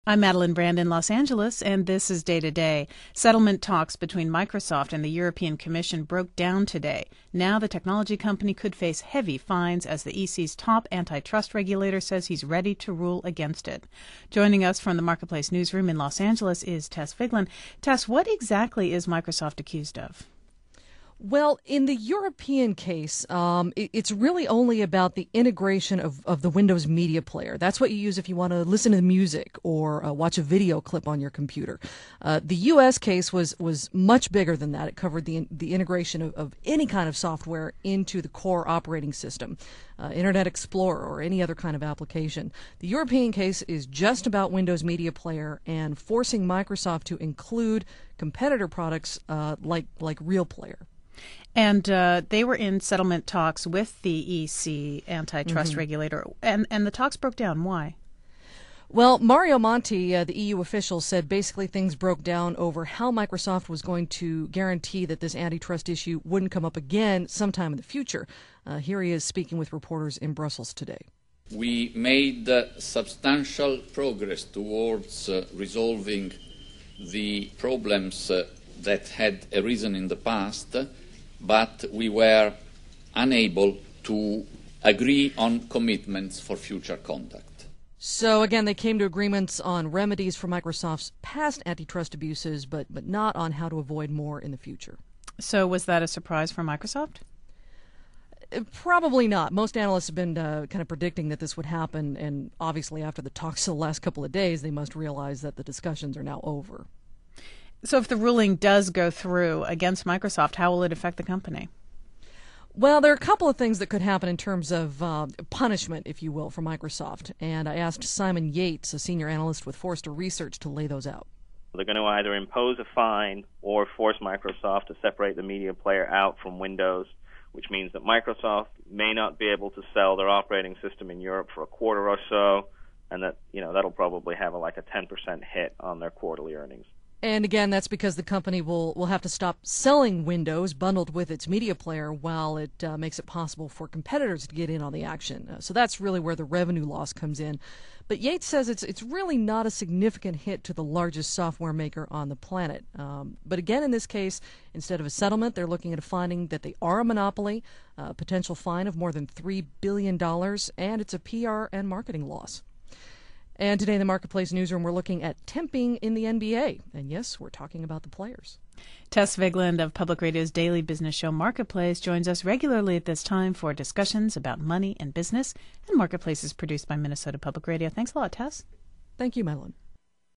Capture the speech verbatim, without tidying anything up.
I'm Madeline Brand in Los Angeles, and this is Day to Day. Settlement talks between Microsoft and the European Commission broke down today. Now the technology company could face heavy fines as the E C's top antitrust regulator says he's ready to rule against it. Joining us from the Marketplace newsroom in Los Angeles is Tess Vigeland. Tess, what exactly is Microsoft accused of? Well, in the European case, um, it, it's really only about the integration of, of the Windows Media Player. That's what you use if you want to listen to music or uh, watch a video clip on your computer. Uh, the U S case was was much bigger than that. It covered the the integration of, of any kind of software into the core operating system, uh, Internet Explorer or any other kind of application. The European case is just about Windows Media Player and forcing Microsoft to include competitor products uh, like like Real Player. And uh, they were in settlement talks with the E C antitrust mm-hmm. regulator, and, and the talks broke down. Why? Well, Mario Monti, uh, the E U official, said basically things broke down over how Microsoft was going to guarantee that this antitrust issue wouldn't come up again sometime in the future. Uh, here he is speaking with reporters in Brussels today. We made uh, substantial progress towards uh, resolving the problems uh, that had arisen in the past, but we were unable to agree on commitments for future conduct. So, again, they came to agreements on remedies for Microsoft's past antitrust abuses, but, but not on how to avoid more in the future. So was that a surprise for Microsoft? Probably not. Most analysts have been uh, kind of predicting that this would happen, and obviously after the talks of the last couple of days, they must realize that the discussions are now over. So if the ruling does go through against Microsoft, how will it affect the company? Well, there are a couple of things that could happen in terms of uh, punishment, if you will, for Microsoft. And I asked Simon Yates, a senior analyst with Forrester Research, to lay those out. They're going to either impose a fine or force Microsoft to separate the media player out from Windows, which means that Microsoft may not be able to sell their operating system in Europe for a quarter or so, and that, you know, that'll probably have a, like a ten percent hit on their quarterly earnings. And again, that's because the company will, will have to stop selling Windows bundled with its media player while it uh, makes it possible for competitors to get in on the action. Uh, so that's really where the revenue loss comes in. But Yates says it's it's really not a significant hit to the largest software maker on the planet. Um, but again, in this case, instead of a settlement, they're looking at a finding that they are a monopoly, a potential fine of more than three billion dollars, and it's a P R and marketing loss. And today in the Marketplace newsroom, we're looking at temping in the N B A. And yes, we're talking about the players. Tess Vigeland of Public Radio's daily business show Marketplace joins us regularly at this time for discussions about money and business. And Marketplace is produced by Minnesota Public Radio. Thanks a lot, Tess. Thank you, Madeline.